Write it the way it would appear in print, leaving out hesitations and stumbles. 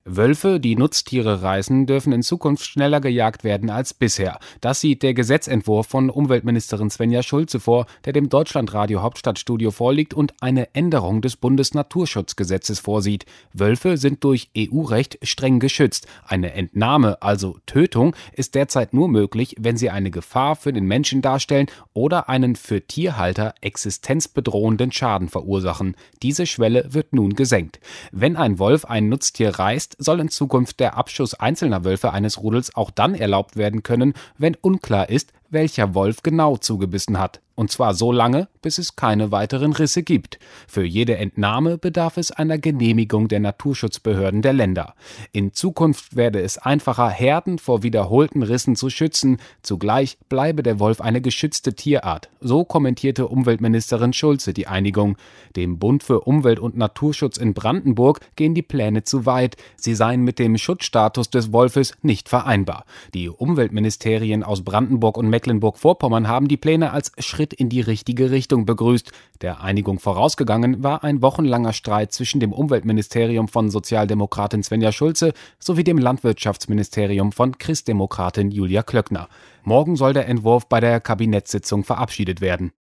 Wölfe, die Nutztiere reißen, dürfen in Zukunft schneller gejagt werden als bisher. Das sieht der Gesetzentwurf von Umweltministerin Svenja Schulze vor, der dem Deutschlandradio Hauptstadtstudio vorliegt und eine Änderung des Bundesnaturschutzgesetzes vorsieht. Wölfe sind durch EU-Recht streng geschützt. Eine Entnahme, also Tötung, ist derzeit nur möglich, wenn sie eine Gefahr für den Menschen darstellen oder einen für Tierhalter existenzbedrohenden Schaden verursachen. Diese Schwelle wird nun gesenkt. Wenn ein Wolf ein Nutztier reißt, soll in Zukunft der Abschuss einzelner Wölfe eines Rudels auch dann erlaubt werden können, wenn unklar ist, welcher Wolf genau zugebissen hat. Und zwar so lange, bis es keine weiteren Risse gibt. Für jede Entnahme bedarf es einer Genehmigung der Naturschutzbehörden der Länder. In Zukunft werde es einfacher, Herden vor wiederholten Rissen zu schützen. Zugleich bleibe der Wolf eine geschützte Tierart. So kommentierte Umweltministerin Schulze die Einigung. Dem Bund für Umwelt und Naturschutz in Brandenburg gehen die Pläne zu weit. Sie seien mit dem Schutzstatus des Wolfes nicht vereinbar. Die Umweltministerien aus Brandenburg und Mecklenburg-Vorpommern haben die Pläne als Schritt in die richtige Richtung begrüßt. Der Einigung vorausgegangen war ein wochenlanger Streit zwischen dem Umweltministerium von Sozialdemokratin Svenja Schulze sowie dem Landwirtschaftsministerium von Christdemokratin Julia Klöckner. Morgen soll der Entwurf bei der Kabinettssitzung verabschiedet werden.